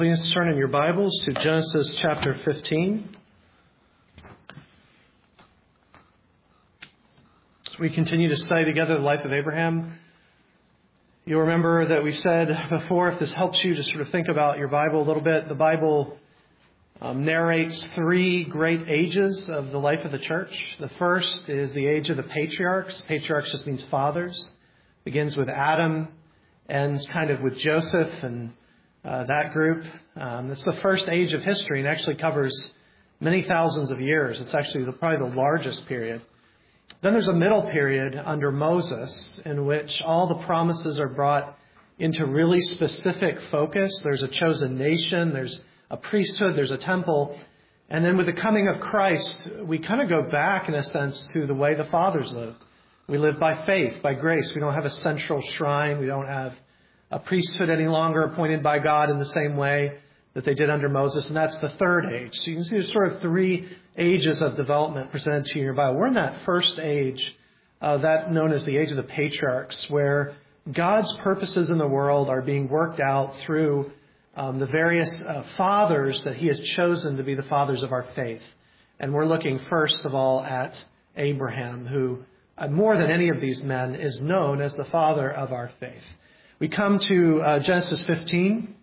Please turn in your Bibles to Genesis chapter 15. As we continue to study together the life of Abraham, you'll remember that we said before, if this helps you to sort of think about your Bible a little bit, the Bible narrates three great ages of the life of the church. The first is the age of the patriarchs. Patriarchs just means fathers. Begins with Adam, ends kind of with Joseph and that group. It's the first age of history and actually covers many thousands of years. It's actually probably the largest period. Then there's a middle period under Moses in which all the promises are brought into really specific focus. There's a chosen nation, there's a priesthood, there's a temple. And then with the coming of Christ, we kind of go back in a sense to the way the fathers lived. We live by faith, by grace. We don't have a central shrine. We don't have a priesthood any longer appointed by God in the same way that they did under Moses. And that's the third age. So you can see there's sort of three ages of development presented to you in your Bible. We're in that first age, that known as the age of the patriarchs, where God's purposes in the world are being worked out through the various fathers that he has chosen to be the fathers of our faith. And we're looking first of all at Abraham, who more than any of these men is known as the father of our faith. We come to Genesis 15.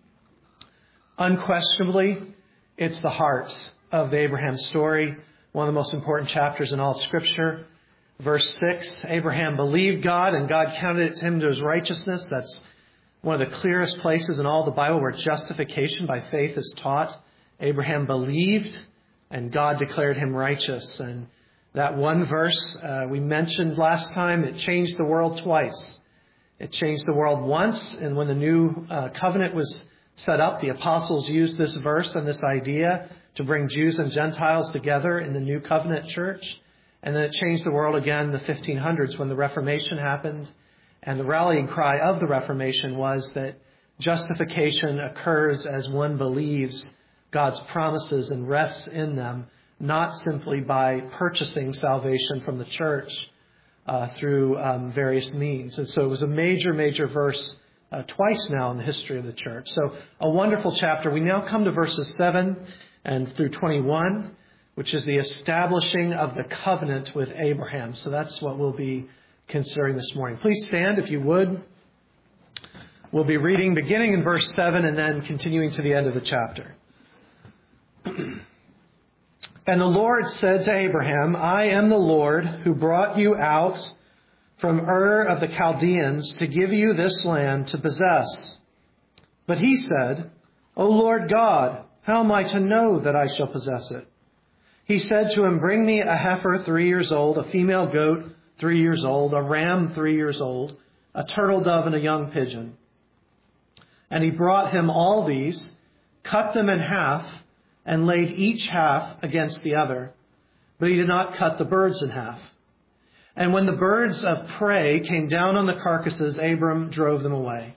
Unquestionably, it's the heart of the Abraham story, one of the most important chapters in all of Scripture. Verse 6, Abraham believed God and God counted it to him to his righteousness. That's one of the clearest places in all the Bible where justification by faith is taught. Abraham believed and God declared him righteous. And that one verse we mentioned last time, it changed the world twice. It changed the world once, and when the new covenant was set up, the apostles used this verse and this idea to bring Jews and Gentiles together in the new covenant church. And then it changed the world again in the 1500s when the Reformation happened. And the rallying cry of the Reformation was that justification occurs as one believes God's promises and rests in them, not simply by purchasing salvation from the church through various means. And so it was a major, major verse twice now in the history of the church. So a wonderful chapter. We now come to verses 7 and through 21, which is the establishing of the covenant with Abraham. So that's what we'll be considering this morning. Please stand if you would. We'll be reading beginning in verse 7 and then continuing to the end of the chapter. And the Lord said to Abraham, I am the Lord who brought you out from Ur of the Chaldeans to give you this land to possess. But he said, O Lord God, how am I to know that I shall possess it? He said to him, bring me a heifer 3 years old, a female goat 3 years old, a ram 3 years old, a turtle dove, and a young pigeon. And he brought him all these, cut them in half, and laid each half against the other. But he did not cut the birds in half. And when the birds of prey came down on the carcasses, Abram drove them away.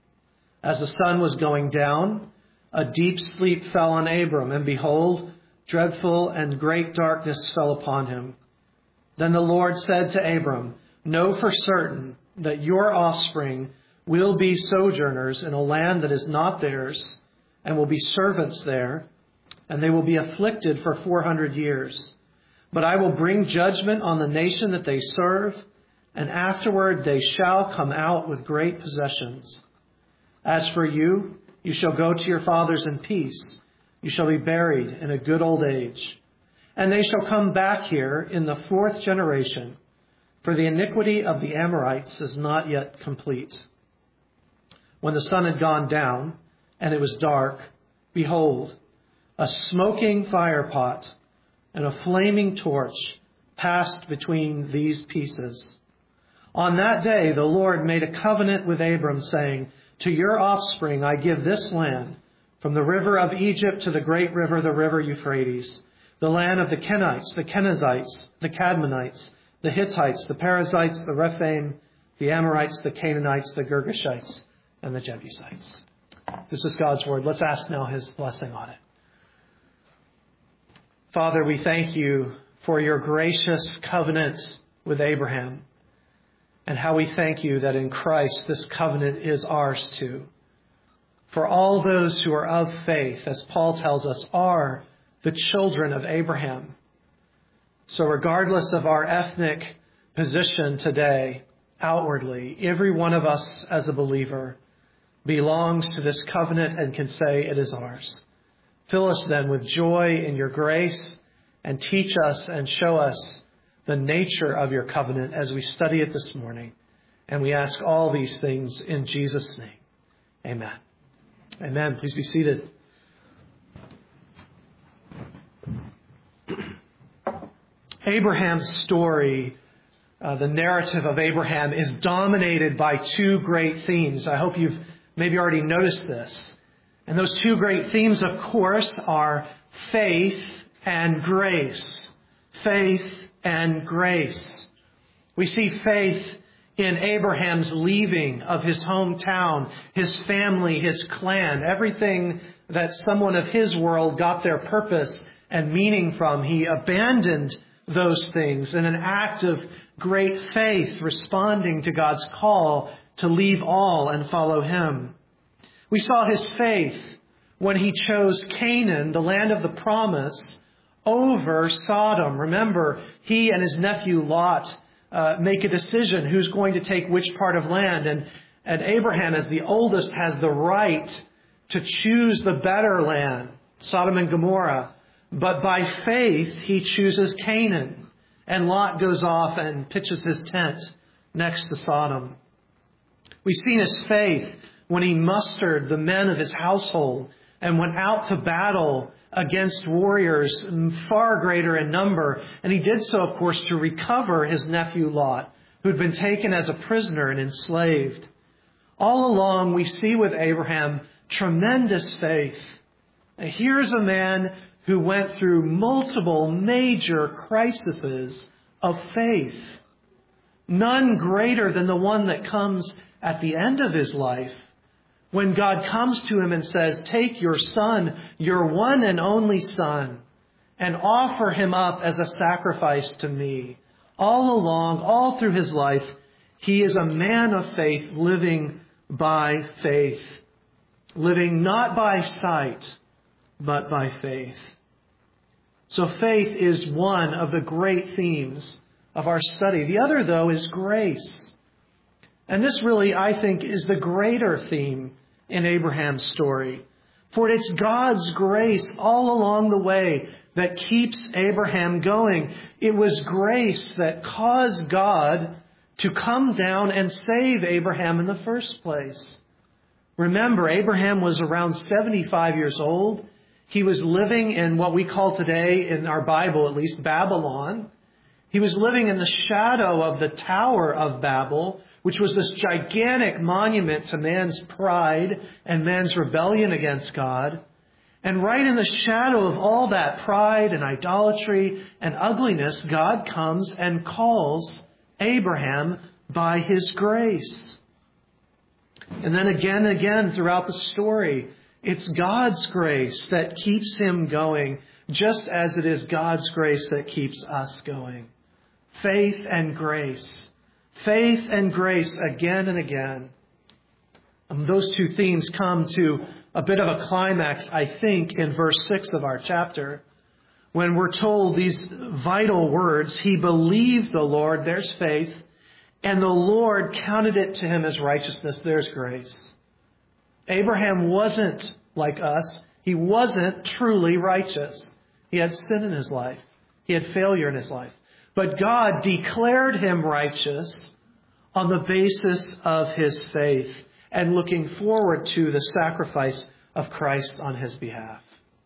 As the sun was going down, a deep sleep fell on Abram, and behold, dreadful and great darkness fell upon him. Then the Lord said to Abram, know for certain that your offspring will be sojourners in a land that is not theirs, and will be servants there, and they will be afflicted for 400 years. But I will bring judgment on the nation that they serve, and afterward they shall come out with great possessions. As for you, you shall go to your fathers in peace. You shall be buried in a good old age. And they shall come back here in the 4th generation, for the iniquity of the Amorites is not yet complete. When the sun had gone down, and it was dark, behold, a smoking firepot and a flaming torch passed between these pieces. On that day, the Lord made a covenant with Abram, saying, to your offspring I give this land, from the river of Egypt to the great river, the river Euphrates, the land of the Kenites, the Kenizzites, the Cadmonites, the Hittites, the Perizzites, the Rephaim, the Amorites, the Canaanites, the Girgashites, and the Jebusites. This is God's word. Let's ask now his blessing on it. Father, we thank you for your gracious covenant with Abraham, and how we thank you that in Christ this covenant is ours too. For all those who are of faith, as Paul tells us, are the children of Abraham. So regardless of our ethnic position today, outwardly, every one of us as a believer belongs to this covenant and can say it is ours. Fill us then with joy in your grace and teach us and show us the nature of your covenant as we study it this morning. And we ask all these things in Jesus' name. Amen. Amen. Please be seated. Abraham's story, the narrative of Abraham, is dominated by two great themes. I hope you've maybe already noticed this. And those two great themes, of course, are faith and grace. Faith and grace. We see faith in Abraham's leaving of his hometown, his family, his clan, everything that someone of his world got their purpose and meaning from. He abandoned those things in an act of great faith, responding to God's call to leave all and follow him. We saw his faith when he chose Canaan, the land of the promise, over Sodom. Remember, he and his nephew Lot make a decision who's going to take which part of land. And Abraham, as the oldest, has the right to choose the better land, Sodom and Gomorrah. But by faith, he chooses Canaan. And Lot goes off and pitches his tent next to Sodom. We've seen his faith when he mustered the men of his household and went out to battle against warriors far greater in number. And he did so, of course, to recover his nephew Lot, who had been taken as a prisoner and enslaved. All along, we see with Abraham tremendous faith. And here's a man who went through multiple major crises of faith. None greater than the one that comes at the end of his life, when God comes to him and says, take your son, your one and only son, and offer him up as a sacrifice to me. All along, all through his life, he is a man of faith, living by faith. Living not by sight, but by faith. So faith is one of the great themes of our study. The other, though, is grace. And this really, I think, is the greater theme in Abraham's story. For it's God's grace all along the way that keeps Abraham going. It was grace that caused God to come down and save Abraham in the first place. Remember, Abraham was around 75 years old. He was living in what we call today, in our Bible at least, Babylon. He was living in the shadow of the Tower of Babel, which was this gigantic monument to man's pride and man's rebellion against God. And right in the shadow of all that pride and idolatry and ugliness, God comes and calls Abraham by his grace. And then again and again throughout the story, it's God's grace that keeps him going, just as it is God's grace that keeps us going. Faith and grace. Faith and grace again and again. Those two themes come to a bit of a climax, I think, in verse 6 of our chapter, when we're told these vital words, he believed the Lord, there's faith, and the Lord counted it to him as righteousness, there's grace. Abraham wasn't like us. He wasn't truly righteous. He had sin in his life. He had failure in his life. But God declared him righteous on the basis of his faith and looking forward to the sacrifice of Christ on his behalf.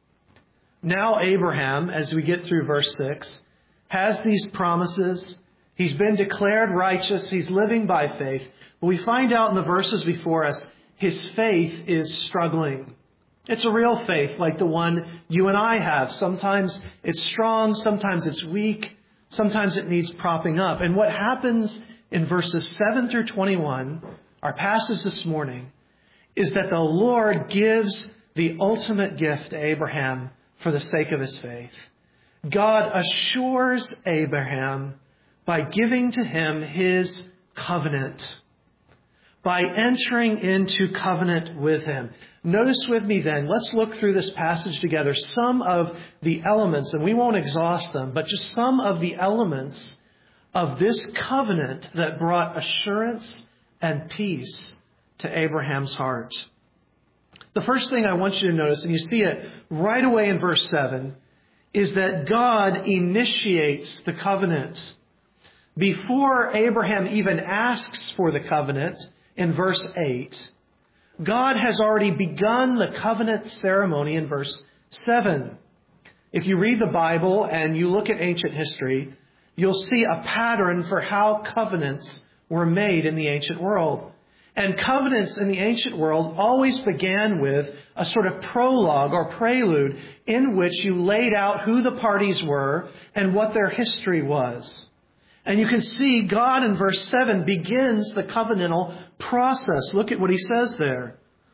Now Abraham, as we get through verse 6, has these promises. He's been declared righteous. He's living by faith. But we find out in the verses before us, his faith is struggling. It's a real faith like the one you and I have. Sometimes it's strong, sometimes it's weak, sometimes it needs propping up. And what happens in verses 7 through 21, our passage this morning, is that the Lord gives the ultimate gift to Abraham for the sake of his faith. God assures Abraham by giving to him his covenant. by entering into covenant with him. Notice with me then, let's look through this passage together, some of the elements, and we won't exhaust them, but just some of the elements of this covenant that brought assurance and peace to Abraham's heart. The first thing I want you to notice, and you see it right away in verse 7, is that God initiates the covenant. Before Abraham even asks for the covenant, in verse 8, God has already begun the covenant ceremony in verse 7. If you read the Bible and you look at ancient history, you'll see a pattern for how covenants were made in the ancient world. And covenants in the ancient world always began with a sort of prologue or prelude in which you laid out who the parties were and what their history was. And you can see God in verse 7 begins the covenantal process. Look at what he says there.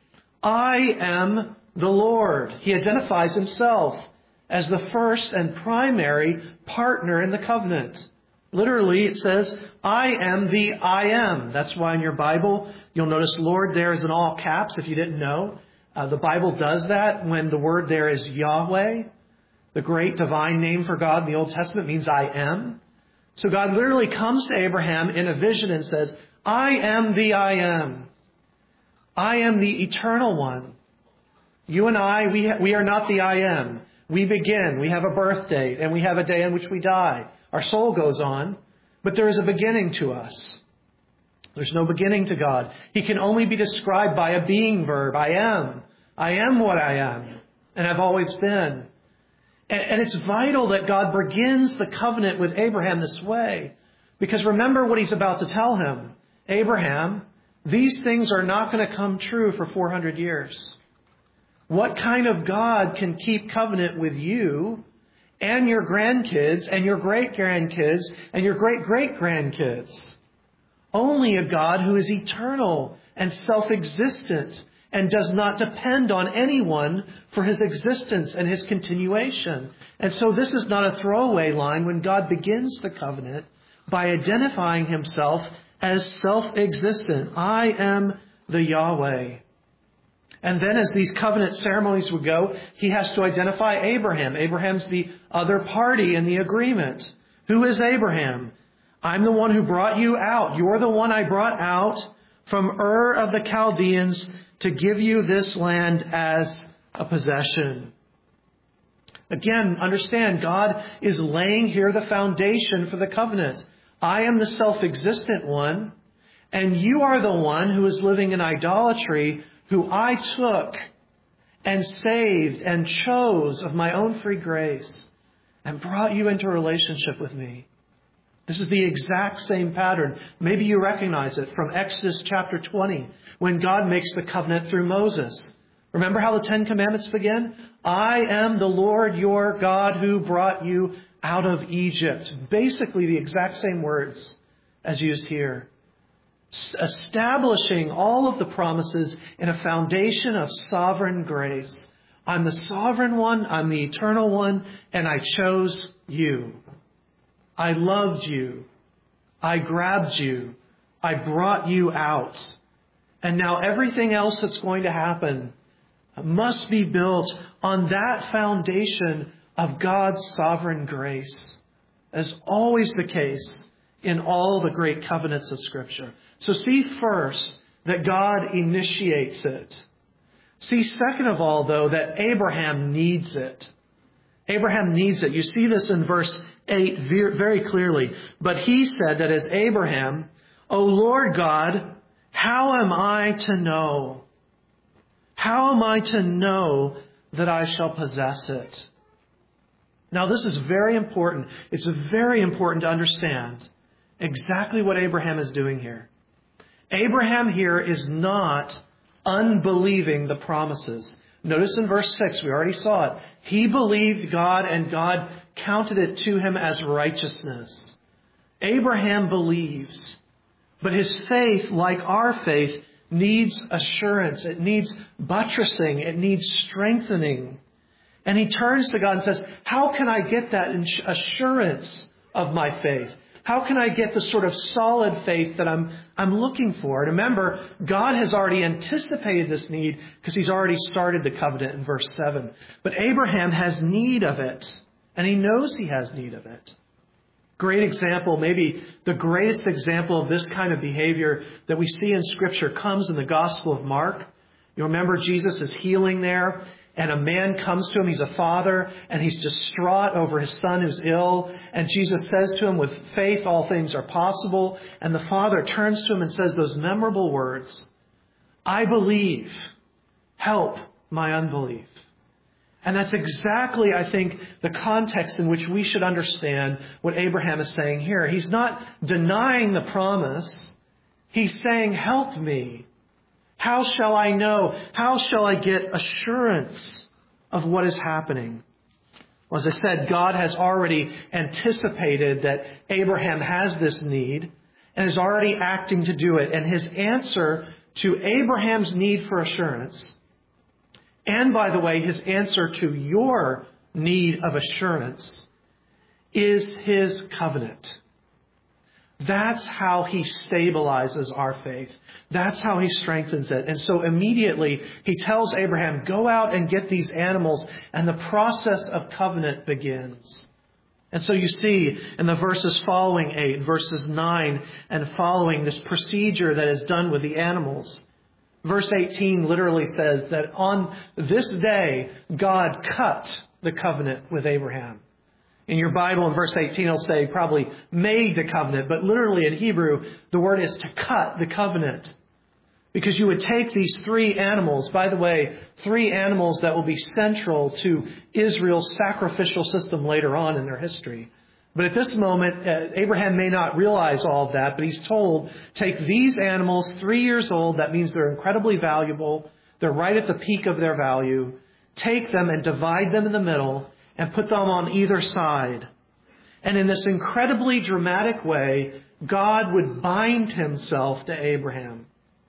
I am the Lord. He identifies himself as the first and primary partner in the covenant. Literally, it says, I am the I am. That's why in your Bible, you'll notice Lord there is in all caps, if you didn't know. The Bible does that when the word there is Yahweh. The great divine name for God in the Old Testament means I am. So God literally comes to Abraham in a vision and says, I am the I am. I am the eternal one. You and I, we are not the I am. We begin, we have a birth date, and we have a day in which we die. Our soul goes on, but there is a beginning to us. There's no beginning to God. He can only be described by a being verb. I am. I am what I am, and I've always been. And it's vital that God begins the covenant with Abraham this way. Because remember what he's about to tell him. Abraham, these things are not going to come true for 400 years. What kind of God can keep covenant with you and your grandkids and your great-grandkids and your great-great-grandkids? Only a God who is eternal and self-existent and does not depend on anyone for his existence and his continuation. And so this is not a throwaway line when God begins the covenant by identifying himself as self-existent. I am the Yahweh. And then as these covenant ceremonies would go, he has to identify Abraham. Abraham's the other party in the agreement. Who is Abraham? I'm the one who brought you out. You're the one I brought out from Ur of the Chaldeans to give you this land as a possession. Again, understand, God is laying here the foundation for the covenant. I am the self-existent one, and you are the one who is living in idolatry, who I took and saved and chose of my own free grace and brought you into a relationship with me. This is the exact same pattern. Maybe you recognize it from Exodus chapter 20, when God makes the covenant through Moses. Remember how the Ten Commandments begin? I am the Lord your God who brought you out of Egypt. Basically the exact same words as used here. Establishing all of the promises in a foundation of sovereign grace. I'm the sovereign one, I'm the eternal one, and I chose you. I loved you. I grabbed you. I brought you out. And now everything else that's going to happen must be built on that foundation of God's sovereign grace, as always the case in all the great covenants of Scripture. So see first that God initiates it. See second of all, though, that Abraham needs it. Abraham needs it. You see this in verse 8 very clearly. But he said that as Abraham, O Lord God, how am I to know? How am I to know that I shall possess it? Now this is very important. It's very important to understand exactly what Abraham is doing here. Abraham here is not unbelieving the promises. Notice in verse 6, we already saw it. He believed God and God counted it to him as righteousness. Abraham believes, but his faith, like our faith, needs assurance. It needs buttressing. It needs strengthening. And he turns to God and says, how can I get that assurance of my faith? How can I get the sort of solid faith that I'm looking for? And remember, God has already anticipated this need because he's already started the covenant in verse 7. But Abraham has need of it, and he knows he has need of it. Great example, maybe the greatest example of this kind of behavior that we see in Scripture comes in the Gospel of Mark. You remember Jesus is healing there, and a man comes to him. He's a father, and he's distraught over his son who's ill. And Jesus says to him, with faith, all things are possible. And the father turns to him and says those memorable words, I believe, help my unbelief. And that's exactly, I think, the context in which we should understand what Abraham is saying here. He's not denying the promise. He's saying, help me. How shall I know? How shall I get assurance of what is happening? Well, as I said, God has already anticipated that Abraham has this need and is already acting to do it. And his answer to Abraham's need for assurance, and by the way, his answer to your need of assurance, is his covenant. That's how he stabilizes our faith. That's how he strengthens it. And so immediately he tells Abraham, go out and get these animals, and the process of covenant begins. And so you see in the verses following 8, verses 9 and following, this procedure that is done with the animals. Verse 18 literally says that on this day, God cut the covenant with Abraham. In your Bible, in verse 18, it'll say probably made the covenant, but literally in Hebrew, the word is to cut the covenant. Because you would take these 3 animals, by the way, 3 animals that will be central to Israel's sacrificial system later on in their history. But at this moment, Abraham may not realize all of that, but he's told, take these animals, 3 years old, that means they're incredibly valuable, they're right at the peak of their value, take them and divide them in the middle, and put them on either side. And in this incredibly dramatic way, God would bind himself to Abraham.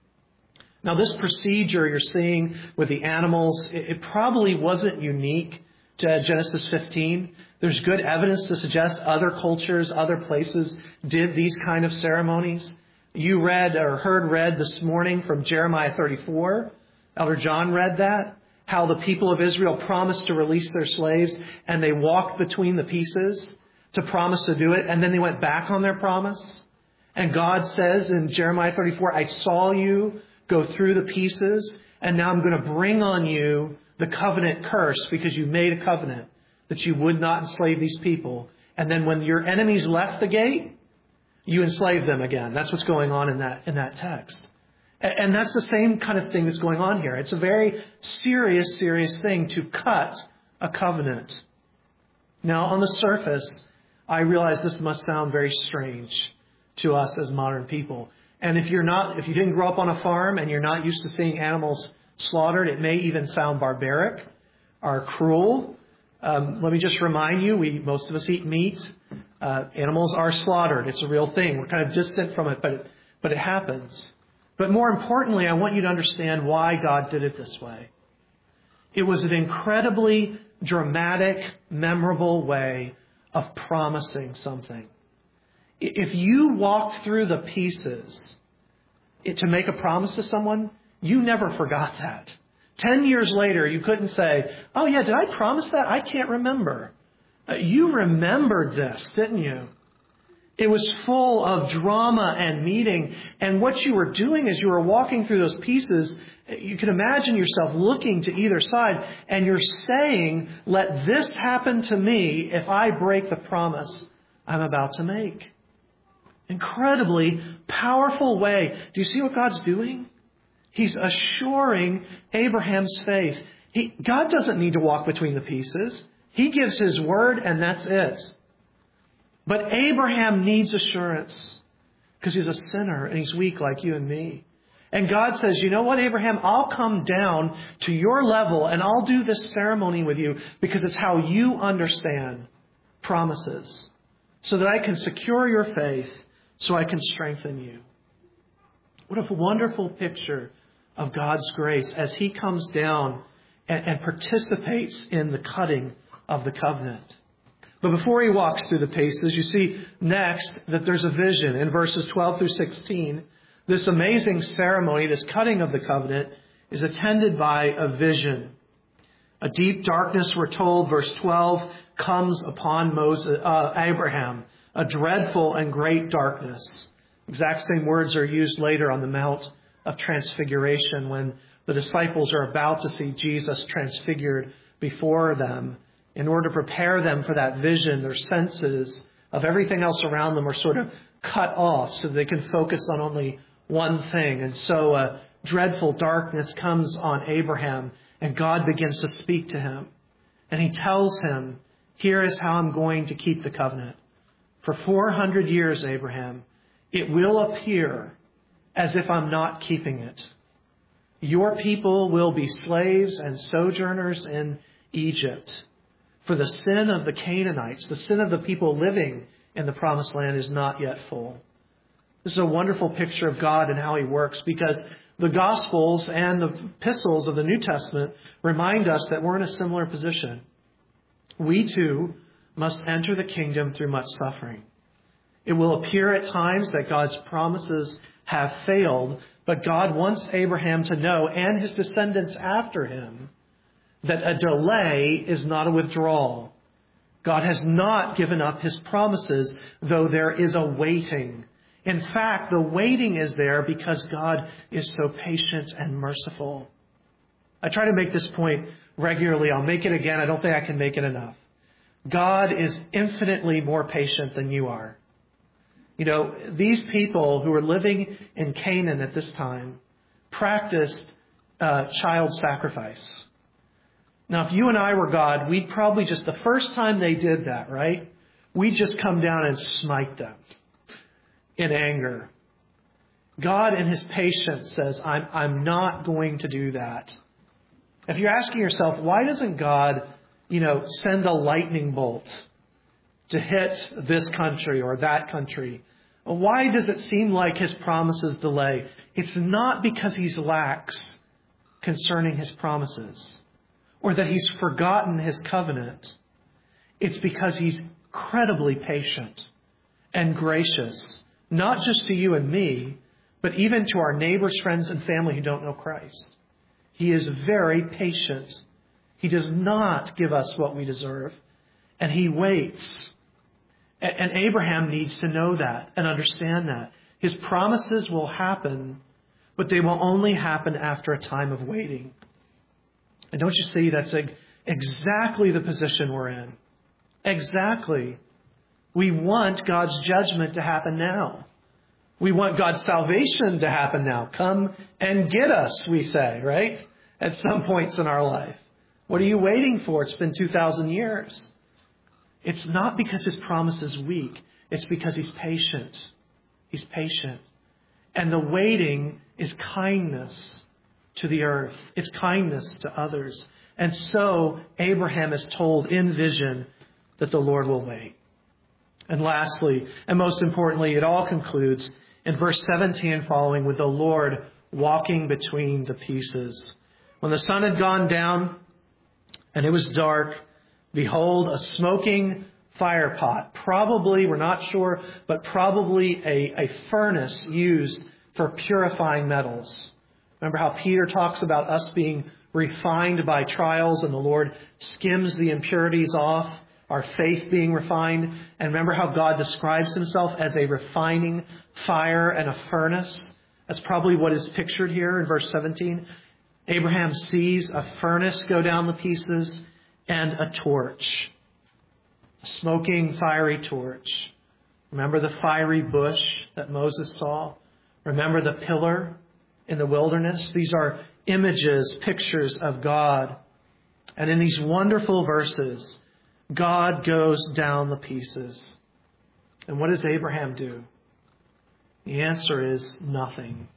Now, this procedure you're seeing with the animals, it probably wasn't unique to Genesis 15. There's good evidence to suggest other cultures, other places did these kind of ceremonies. You read or heard read this morning from Jeremiah 34. Elder John read that. How the people of Israel promised to release their slaves, and they walked between the pieces to promise to do it, and then they went back on their promise. And God says in Jeremiah 34, I saw you go through the pieces, and now I'm going to bring on you the covenant curse because you made a covenant that you would not enslave these people. And then when your enemies left the gate, you enslaved them again. That's what's going on in that text. And that's the same kind of thing that's going on here. It's a very serious, serious thing to cut a covenant. Now, on the surface, I realize this must sound very strange to us as modern people. And if you didn't grow up on a farm and you're not used to seeing animals slaughtered, it may even sound barbaric or cruel. Let me just remind you, most of us eat meat. Animals are slaughtered. It's a real thing. We're kind of distant from it, but it happens. But more importantly, I want you to understand why God did it this way. It was an incredibly dramatic, memorable way of promising something. If you walked through the pieces to make a promise to someone, you never forgot that. 10 years later, you couldn't say, oh yeah, did I promise that? I can't remember. You remembered this, didn't you? It was full of drama and meaning. And what you were doing as you were walking through those pieces, you can imagine yourself looking to either side and you're saying, let this happen to me if I break the promise I'm about to make. Incredibly powerful way. Do you see what God's doing? He's assuring Abraham's faith. God doesn't need to walk between the pieces. He gives his word and that's it. But Abraham needs assurance because he's a sinner and he's weak like you and me. And God says, you know what, Abraham, I'll come down to your level and I'll do this ceremony with you because it's how you understand promises so that I can secure your faith, so I can strengthen you. What a wonderful picture of God's grace as he comes down and participates in the cutting of the covenant. But before he walks through the paces, you see next that there's a vision. In verses 12 through 16, this amazing ceremony, this cutting of the covenant, is attended by a vision. A deep darkness, we're told, verse 12, comes upon Abraham, a dreadful and great darkness. Exact same words are used later on the Mount of Transfiguration when the disciples are about to see Jesus transfigured before them. In order to prepare them for that vision, their senses of everything else around them are sort of cut off so they can focus on only one thing. And so a dreadful darkness comes on Abraham, and God begins to speak to him. And he tells him, here is how I'm going to keep the covenant. For 400 years, Abraham, it will appear as if I'm not keeping it. Your people will be slaves and sojourners in Egypt. For the sin of the Canaanites, the sin of the people living in the promised land is not yet full. This is a wonderful picture of God and how he works, because the Gospels and the epistles of the New Testament remind us that we're in a similar position. We too must enter the kingdom through much suffering. It will appear at times that God's promises have failed, but God wants Abraham to know, and his descendants after him, that a delay is not a withdrawal. God has not given up his promises, though there is a waiting. In fact, the waiting is there because God is so patient and merciful. I try to make this point regularly. I'll make it again. I don't think I can make it enough. God is infinitely more patient than you are. You know, these people who were living in Canaan at this time practiced child sacrifice. Now, if you and I were God, we'd probably just, the first time they did that, right? We'd just come down and smite them in anger. God in his patience says, I'm not going to do that. If you're asking yourself, why doesn't God, send a lightning bolt to hit this country or that country? Why does it seem like his promises delay? It's not because he's lax concerning his promises or that he's forgotten his covenant. It's because he's incredibly patient and gracious, not just to you and me, but even to our neighbors, friends, and family who don't know Christ. He is very patient. He does not give us what we deserve, and he waits. And Abraham needs to know that and understand that. His promises will happen, but they will only happen after a time of waiting. And don't you see, that's exactly the position we're in. Exactly. We want God's judgment to happen now. We want God's salvation to happen now. Come and get us, we say, right? At some points in our life. What are you waiting for? It's been 2,000 years. It's not because his promise is weak. It's because he's patient. He's patient. And the waiting is kindness to the earth. It's kindness to others. And so Abraham is told in vision that the Lord will wait. And lastly, and most importantly, it all concludes in verse 17 and following with the Lord walking between the pieces. When the sun had gone down and it was dark, behold, a smoking fire pot, probably, we're not sure, but probably a furnace used for purifying metals. Remember how Peter talks about us being refined by trials and the Lord skims the impurities off, our faith being refined. And remember how God describes himself as a refining fire and a furnace. That's probably what is pictured here in verse 17. Abraham sees a furnace go down the pieces and a torch, a smoking, fiery torch. Remember the fiery bush that Moses saw? Remember the pillar in the wilderness? These are images, pictures of God. And in these wonderful verses, God goes down the pieces. And what does Abraham do? The answer is nothing.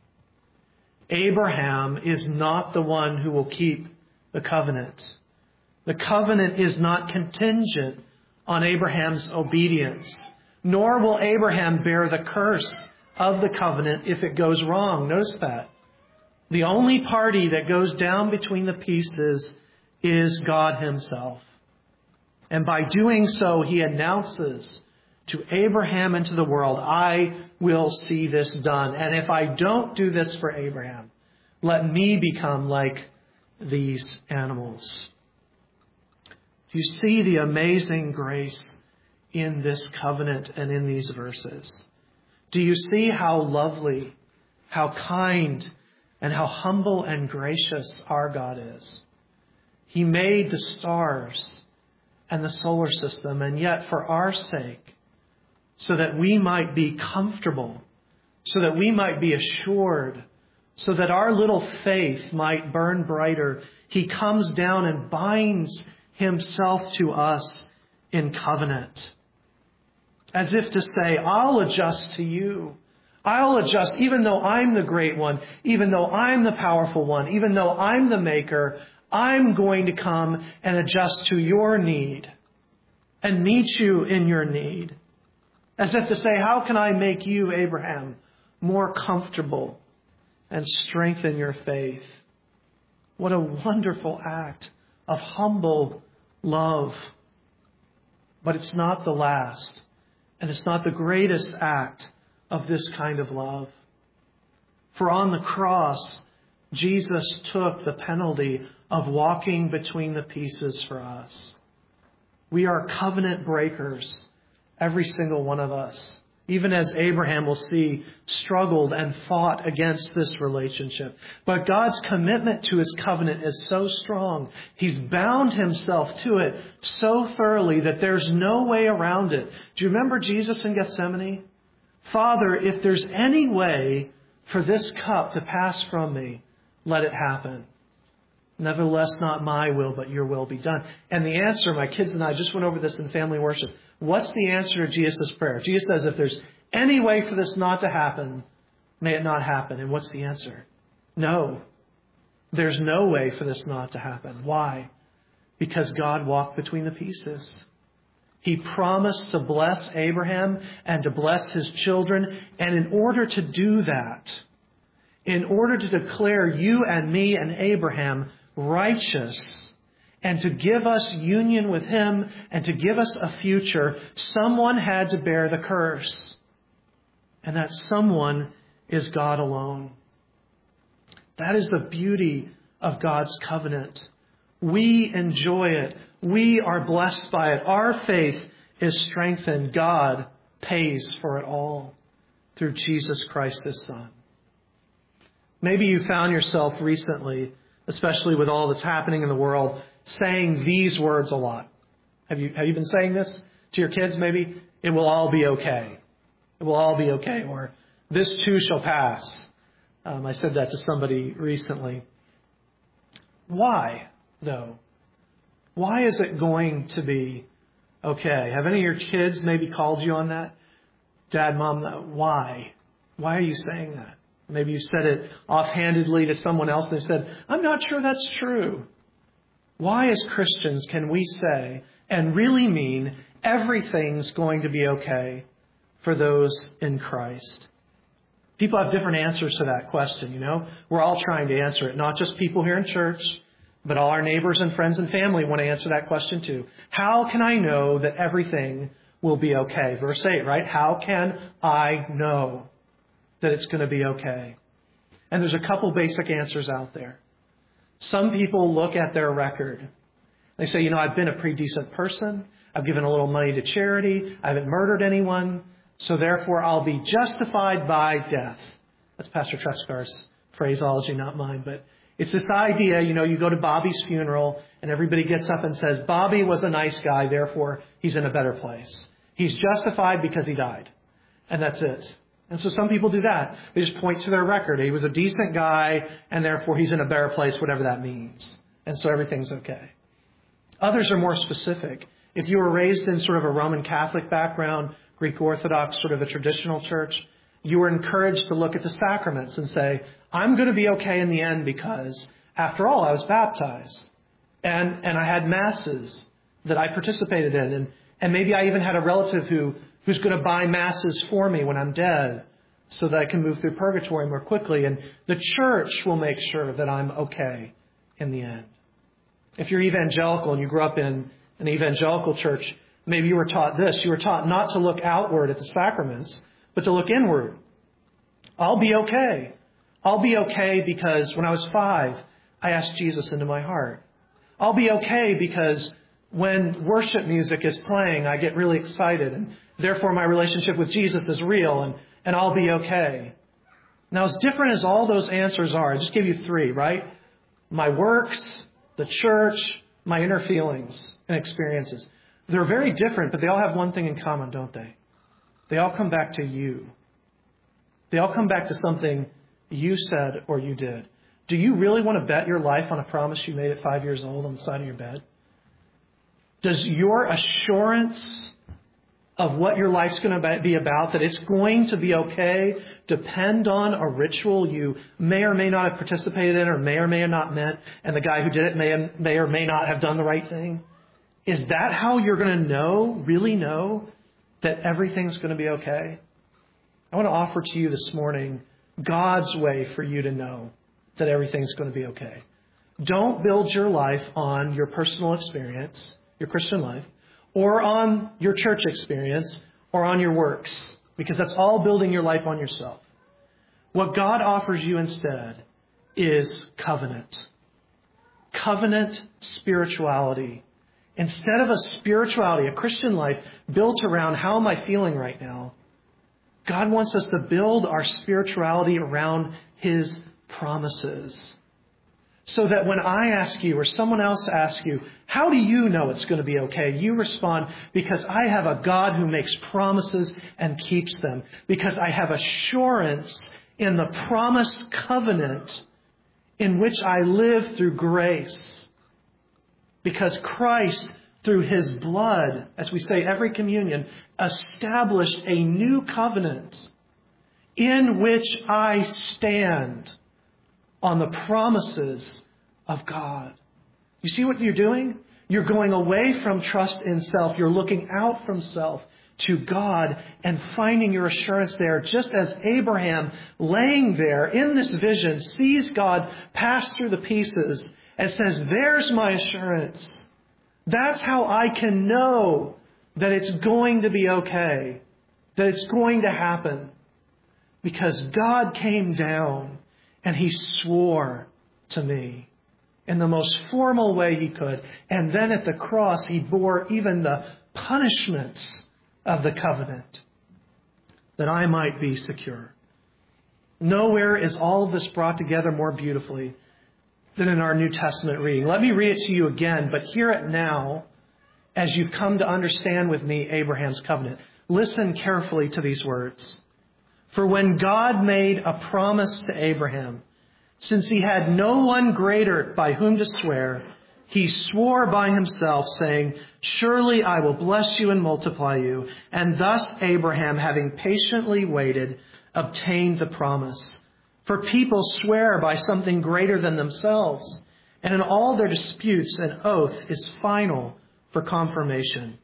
Abraham is not the one who will keep the covenant. The covenant is not contingent on Abraham's obedience, nor will Abraham bear the curse of the covenant if it goes wrong. Notice that. The only party that goes down between the pieces is God himself. And by doing so, he announces to Abraham and to the world, I will see this done. And if I don't do this for Abraham, let me become like these animals. Do you see the amazing grace in this covenant and in these verses? Do you see how lovely, how kind, and how humble and gracious our God is? He made the stars and the solar system, and yet for our sake, so that we might be comfortable, so that we might be assured, so that our little faith might burn brighter, he comes down and binds himself to us in covenant. As if to say, I'll adjust to you. I'll adjust even though I'm the great one, even though I'm the powerful one, even though I'm the maker, I'm going to come and adjust to your need and meet you in your need. As if to say, how can I make you, Abraham, more comfortable and strengthen your faith? What a wonderful act of humble love. But it's not the last, and it's not the greatest act of this kind of love. For on the cross, Jesus took the penalty of walking between the pieces for us. We are covenant breakers, every single one of us. Even as Abraham will see, struggled and fought against this relationship. But God's commitment to his covenant is so strong. He's bound himself to it so thoroughly that there's no way around it. Do you remember Jesus in Gethsemane? Father, if there's any way for this cup to pass from me, let it happen. Nevertheless, not my will, but your will be done. And the answer, my kids and I just went over this in family worship. What's the answer to Jesus' prayer? Jesus says, if there's any way for this not to happen, may it not happen. And what's the answer? No. There's no way for this not to happen. Why? Because God walked between the pieces. He promised to bless Abraham and to bless his children. And in order to do that, in order to declare you and me and Abraham righteous, and to give us union with him and to give us a future, someone had to bear the curse. And that someone is God alone. That is the beauty of God's covenant. We enjoy it. We are blessed by it. Our faith is strengthened. God pays for it all through Jesus Christ, his Son. Maybe you found yourself recently, especially with all that's happening in the world, saying these words a lot. Have you been saying this to your kids maybe? It will all be okay. It will all be okay. Or this too shall pass. I said that to somebody recently. Why, though? Why is it going to be okay? Have any of your kids maybe called you on that? Dad, Mom, why? Why are you saying that? Maybe you said it offhandedly to someone else and they said, I'm not sure that's true. Why as Christians can we say and really mean everything's going to be okay for those in Christ? People have different answers to that question, you know. We're all trying to answer it, not just people here in church, but all our neighbors and friends and family want to answer that question too. How can I know that everything will be okay? Verse 8, right? How can I know that it's going to be okay? And there's a couple basic answers out there. Some people look at their record. They say, you know, I've been a pretty decent person. I've given a little money to charity. I haven't murdered anyone. So therefore, I'll be justified by death. That's Pastor Trescar's phraseology, not mine. But it's this idea, you know, you go to Bobby's funeral and everybody gets up and says, Bobby was a nice guy, therefore he's in a better place. He's justified because he died. And that's it. And so some people do that. They just point to their record. He was a decent guy, and therefore he's in a better place, whatever that means. And so everything's okay. Others are more specific. If you were raised in sort of a Roman Catholic background, Greek Orthodox, sort of a traditional church, you were encouraged to look at the sacraments and say, I'm going to be okay in the end because, after all, I was baptized. And I had masses that I participated in. And maybe I even had a relative who's going to buy masses for me when I'm dead so that I can move through purgatory more quickly. And the church will make sure that I'm okay in the end. If you're evangelical and you grew up in an evangelical church, maybe you were taught this. You were taught not to look outward at the sacraments, but to look inward. I'll be okay. I'll be okay because when I was 5, I asked Jesus into my heart. I'll be okay because when worship music is playing, I get really excited, and therefore my relationship with Jesus is real, and I'll be okay. Now, as different as all those answers are, I just gave you 3, right? My works, the church, my inner feelings and experiences. They're very different, but they all have one thing in common, don't they? They all come back to you. They all come back to something you said or you did. Do you really want to bet your life on a promise you made at 5 years old on the side of your bed? Does your assurance of what your life's going to be about, that it's going to be okay, depend on a ritual you may or may not have participated in or may not met, and the guy who did it may or may not have done the right thing? Is that how you're going to really know that everything's going to be okay? I want to offer to you this morning God's way for you to know that everything's going to be okay. Don't build your life on your personal experience, your Christian life, or on your church experience, or on your works, because that's all building your life on yourself. What God offers you instead is covenant. Covenant spirituality. Instead of a spirituality, a Christian life built around how am I feeling right now, God wants us to build our spirituality around His promises. So that when I ask you or someone else asks you, how do you know it's going to be okay? You respond, because I have a God who makes promises and keeps them. Because I have assurance in the promised covenant in which I live through grace. Because Christ, through His blood, as we say every communion, established a new covenant in which I stand on the promises of God. You see what you're doing? You're going away from trust in self. You're looking out from self to God and finding your assurance there, just as Abraham, laying there in this vision, sees God pass through the pieces and says, there's my assurance. That's how I can know that it's going to be okay, that it's going to happen. Because God came down and He swore to me in the most formal way He could. And then at the cross, He bore even the punishments of the covenant that I might be secure. Nowhere is all of this brought together more beautifully than in our New Testament reading. Let me read it to you again, but hear it now as you've come to understand with me Abraham's covenant. Listen carefully to these words. For when God made a promise to Abraham, since he had no one greater by whom to swear, He swore by Himself, saying, surely I will bless you and multiply you. And thus Abraham, having patiently waited, obtained the promise. For people swear by something greater than themselves, and in all their disputes an oath is final for confirmation.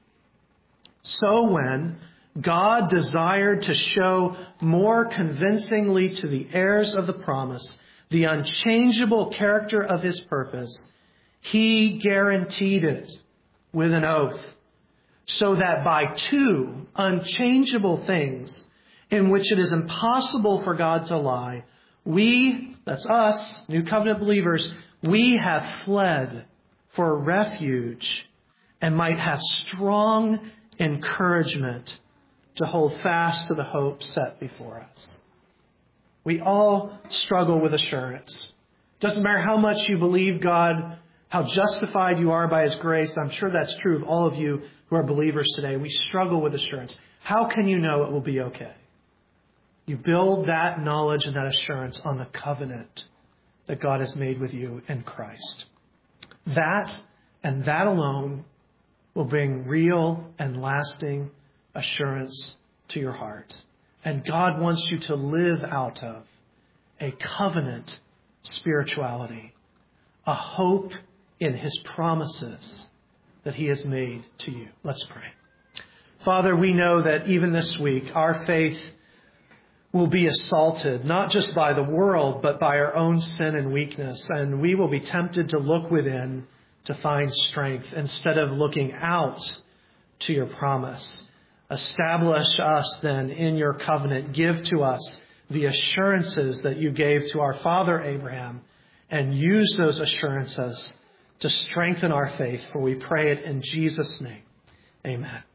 So when God desired to show more convincingly to the heirs of the promise the unchangeable character of His purpose, He guaranteed it with an oath, so that by 2 unchangeable things in which it is impossible for God to lie, we, that's us, New Covenant believers, we have fled for refuge and might have strong encouragement to hold fast to the hope set before us. We all struggle with assurance. Doesn't matter how much you believe God, how justified you are by His grace. I'm sure that's true of all of you who are believers today. We struggle with assurance. How can you know it will be okay? You build that knowledge and that assurance on the covenant that God has made with you in Christ. That and that alone will bring real and lasting assurance to your heart. And God wants you to live out of a covenant spirituality, a hope in His promises that He has made to you. Let's pray. Father, we know that even this week, our faith will be assaulted, not just by the world, but by our own sin and weakness. And we will be tempted to look within to find strength instead of looking out to your promise. Establish us then in your covenant. Give to us the assurances that you gave to our father Abraham, and use those assurances to strengthen our faith, for we pray it in Jesus' name. Amen.